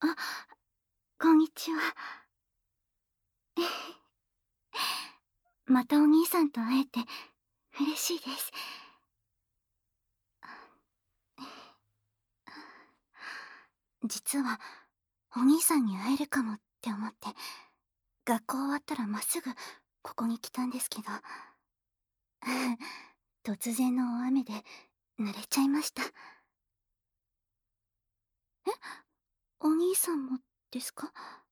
あ、こんにちは。またお兄さんと会えて嬉しいです。実は、お兄さんに会えるかもって思って、学校終わったらまっすぐここに来たんですけど、突然の大雨で濡れちゃいました。え、お兄さんもですか？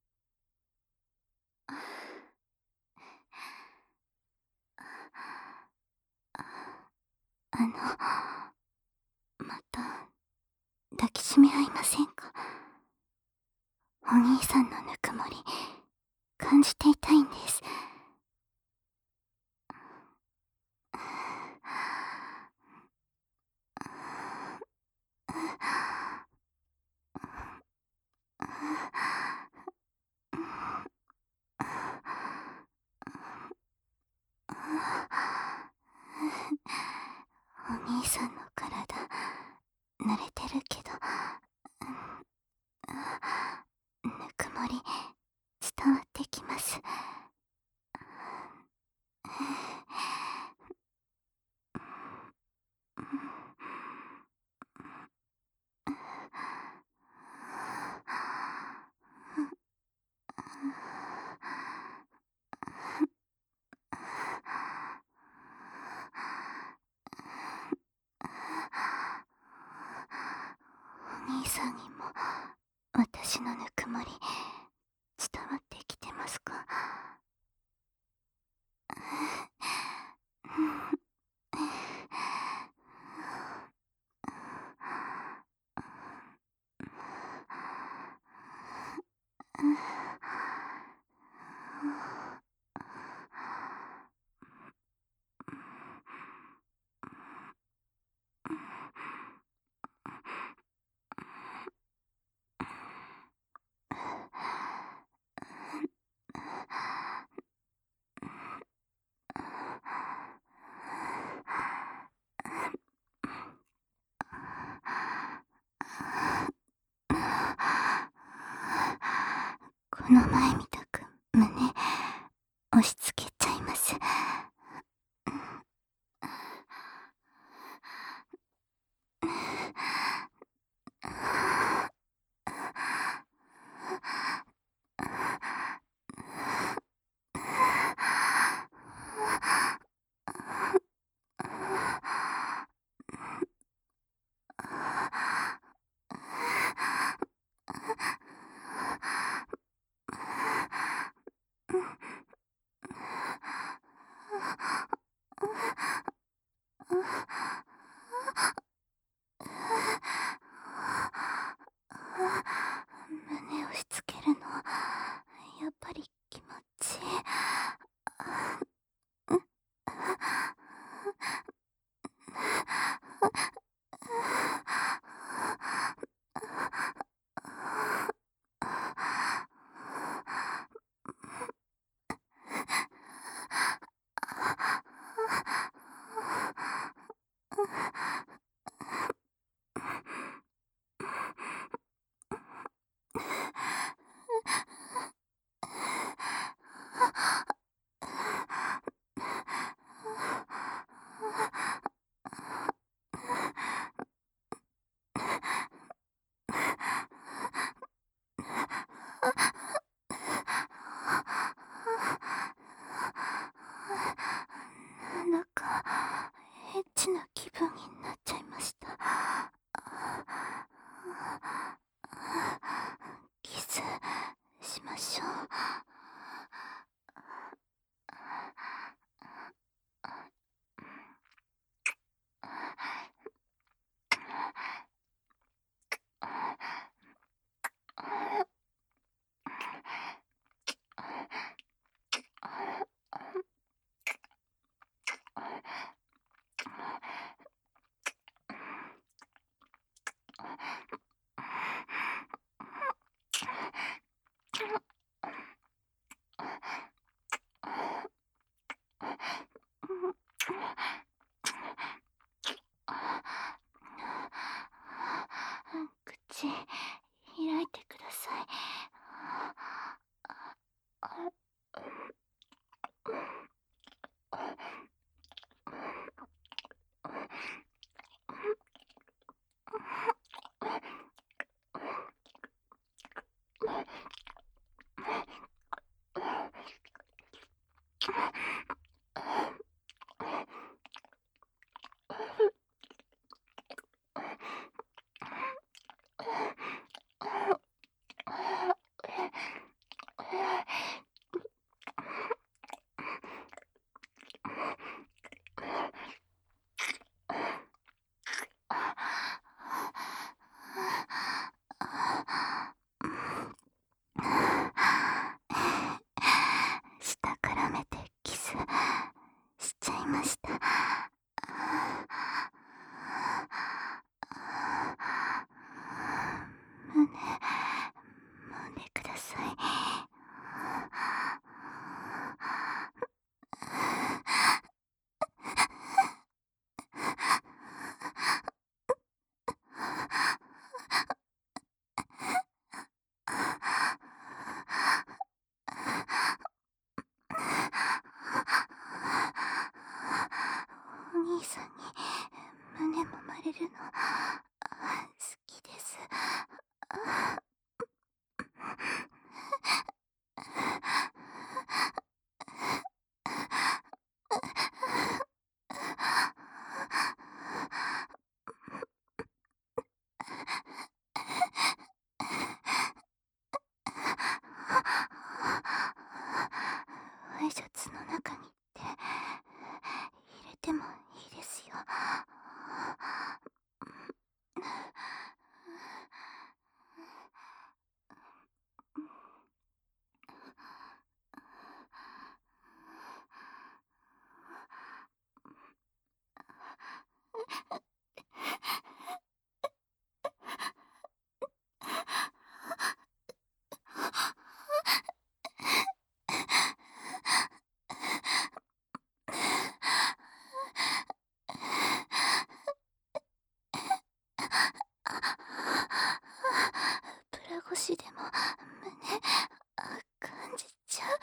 あの、また抱きしめ合いませんか？お兄さんのぬくもり、感じていたいんです。お兄さんの体、濡れてるけど、ぬくもり、伝わってきます。お兄さんにも、私のぬくもり、伝わってきてますか？この前みたく胸押し付けちゃいます。胸押し付けるの、やっぱり気持ちいい。なんだか、エッチな気分になっちゃいました。キスしましょう。 揉まれるの好きです。ワイシャツの中にって入れてもいいですよ。ブラ越しでも胸感じちゃう。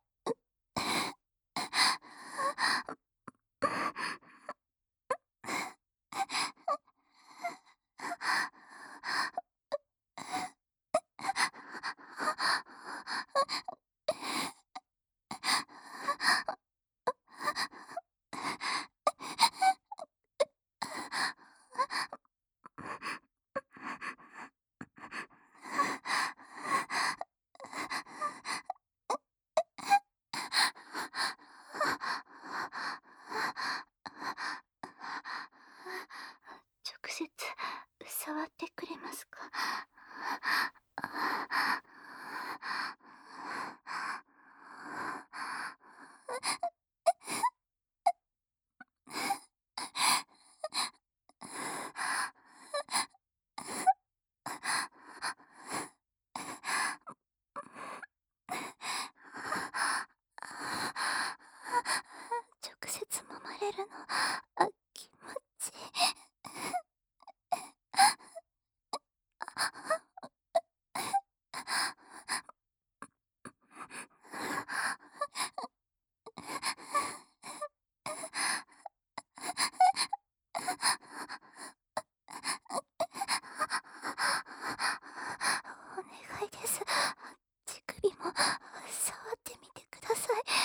直接触ってくれますか？直接揉まれるの気持ちいい。お願いです。乳首も触ってみてください。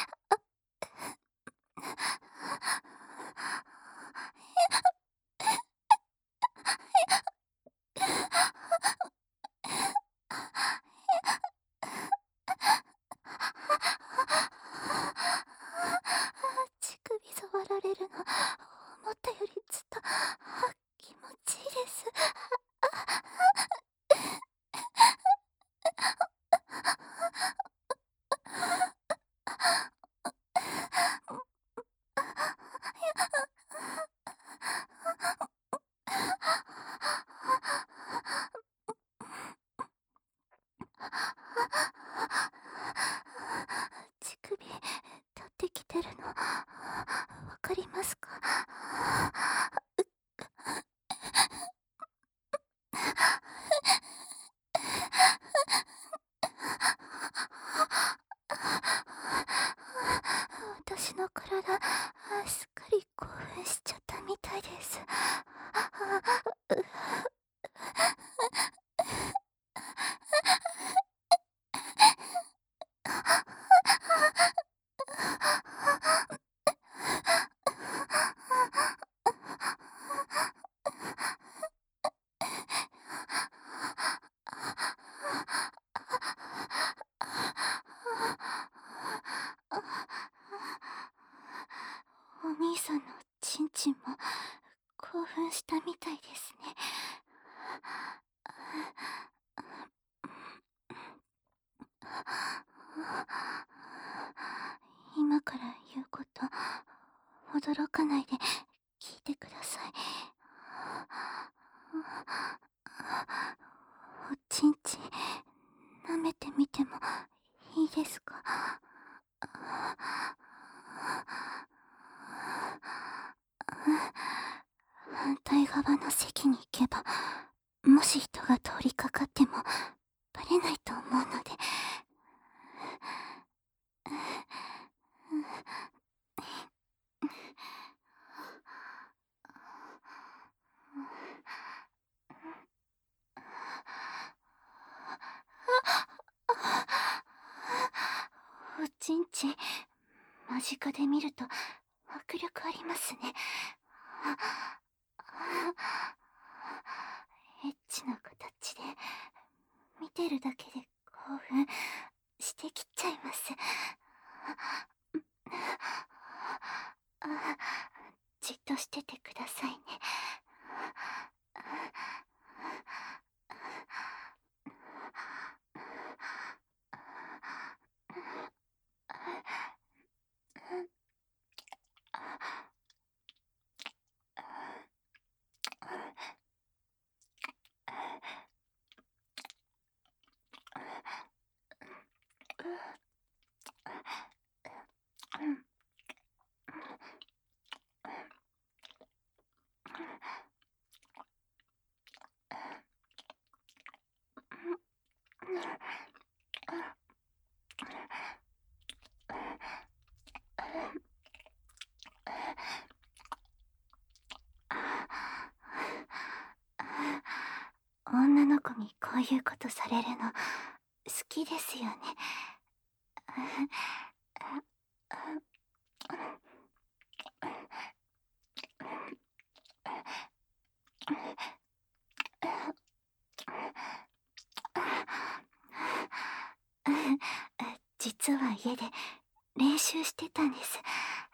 乳首触られるの思ったよりずっと気持ちいいです。乳首立ってきてるのわかりますか？私の体すっかり興奮しちゃったみたいです。お兄さんのチンチンも興奮したみたいですね。今から言うこと驚かないで聞いてください。おちんちん舐めてみてもいいですか？反対側の席に行けばもし人が通りかかってもバレないと思うので。 おちんちん、間近で見ると迫力ありますね。エッチな形で、見てるだけで興奮してきちゃいます。じっとしててくださいね。女の子にこういうことされるの好きですよね。実は家で練習してたんです。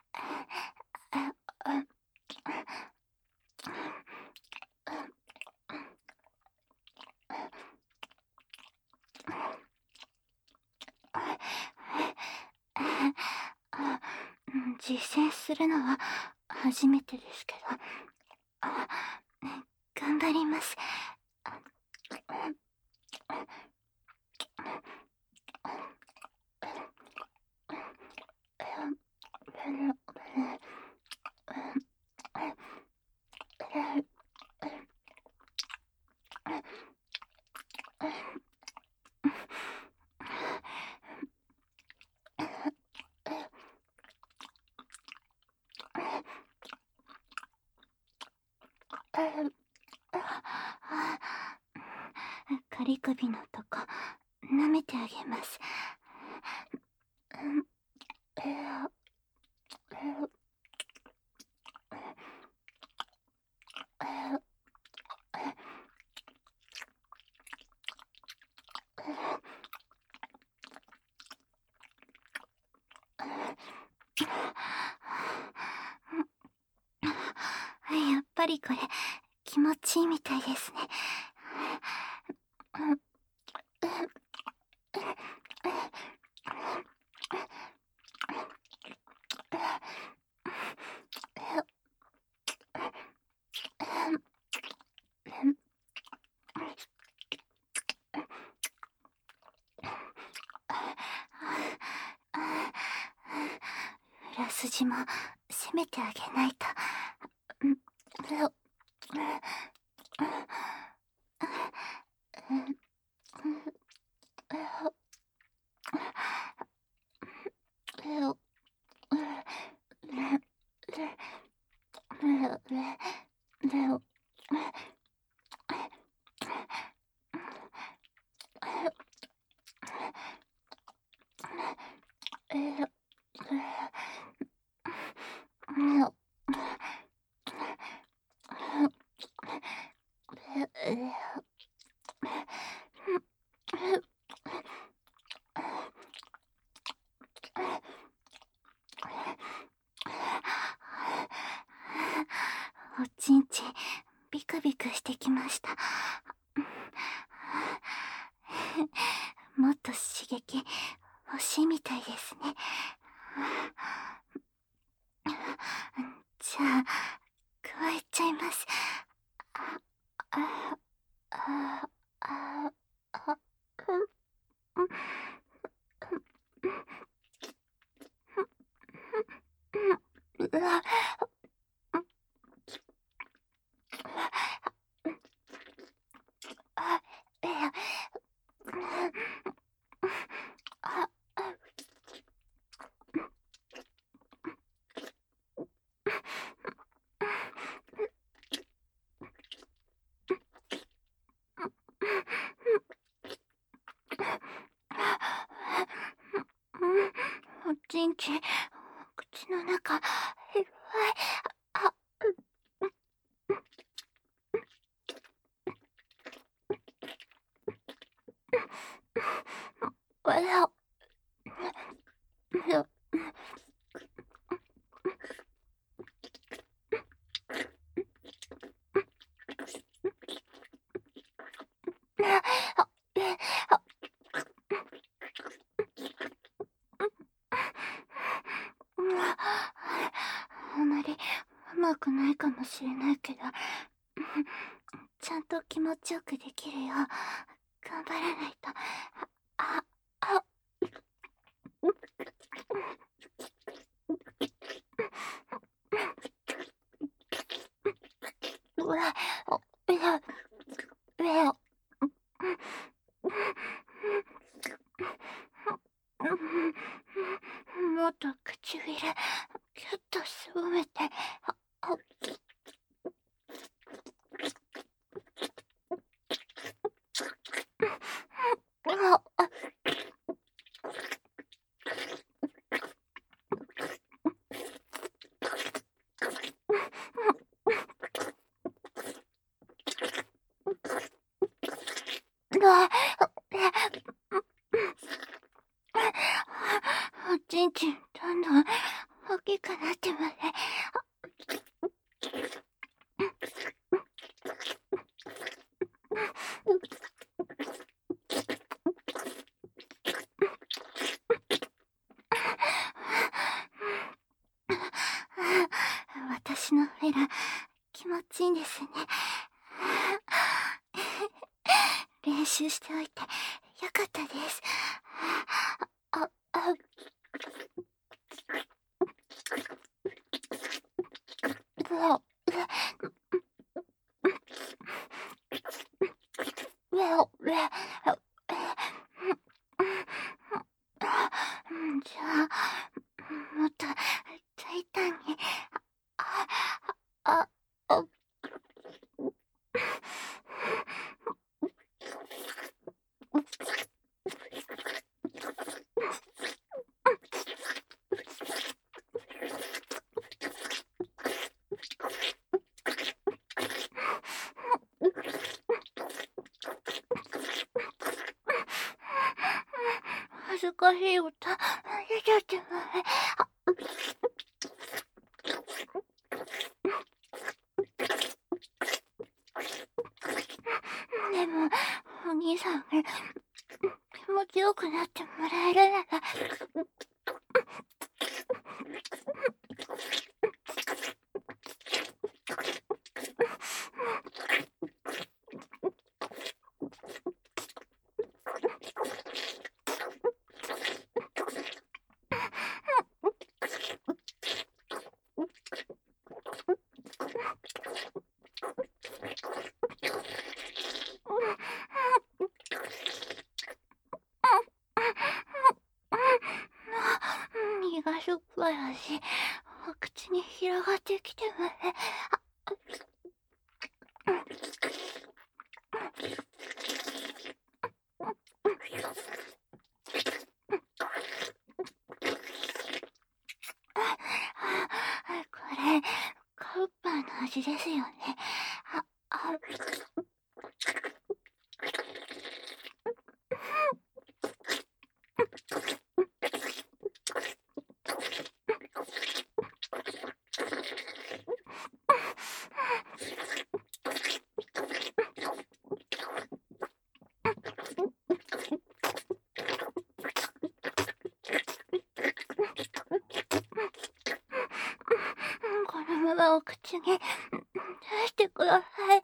実践するのは初めてですけど、頑張ります。仮首のとこ舐めてあげます。やっぱりこれ気持ちいいみたいですね。裏筋も攻めてあげないと。おちんちんビクビクしてきました。もっと刺激欲しいみたいですね。じゃあ加えちゃいます。うわちんちん、口の中、いっぱい、あ、わや、や、あ、あまりうまくないかもしれないけど、ちゃんと気持ちよくできるよう頑張らないと。あ、あ、うわ、いや、いや、もっと唇キュッとすぼめて、あ、あ、おちんちんどんどん大きくなってまで。私のフェラ気持ちいいんですね。練習しておいてよかったです。あ、あ、うわ、うわ、うわ、じゃあ、もっと大胆に、あ、あ、あ、恥ずかしい歌出ちゃってもでも、お兄さんが気持ちよくなってもらえるなら、身がしょっぱい味、お口に広がってきてもね。これ、カウパーの味ですよね。あ、あ、このままお口に出してください。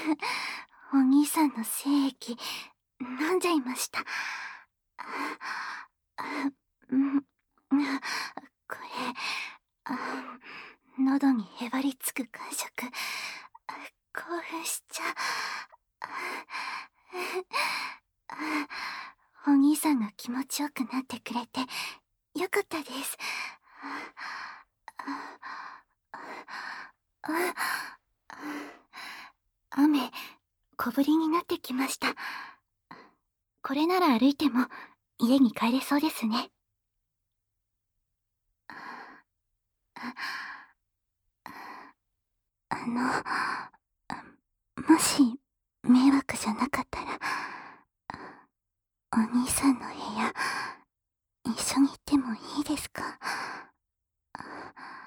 お兄さんの精液、飲んじゃいました。うん、これ、喉にへばりつく感触、興奮しちゃう。お兄さんが気持ちよくなってくれて、よかったです。雨、小降りになってきました。これなら歩いても家に帰れそうですね。あの、もし迷惑じゃなかったら、お兄さんの部屋、一緒に行ってもいいですか？